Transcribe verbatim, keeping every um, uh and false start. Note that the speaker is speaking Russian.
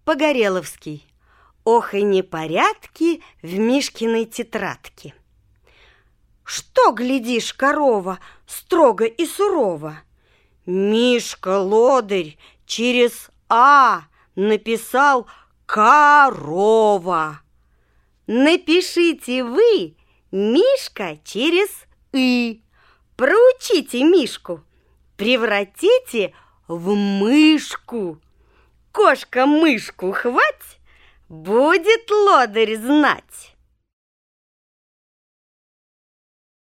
Погореловский. Ох и непорядки в Мишкиной тетрадке. Что глядишь, корова, строго и сурово? Мишка-лодырь через «а» написал «корова». Напишите вы Мишка через «и». Проучите Мишку, превратите в мышку. Кошка мышку хвать, будет лодырь знать.